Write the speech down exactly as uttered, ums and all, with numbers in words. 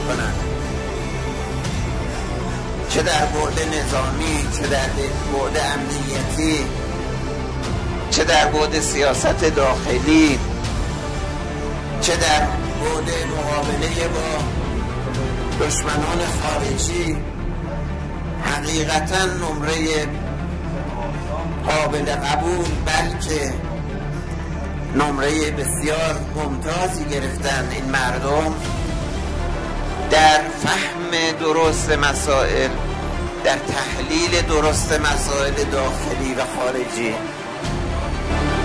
کنند، چه در بعد نظامی، چه در بعد امنیتی، چه در بعد سیاست داخلی، چه در بعد مقابله با دشمنان خارجی. حقیقتا نمره قابل قبول بلکه نمره بسیار ممتازی گرفتن این مردم در فهم درست مسائل، در تحلیل درست مسائل داخلی و خارجی.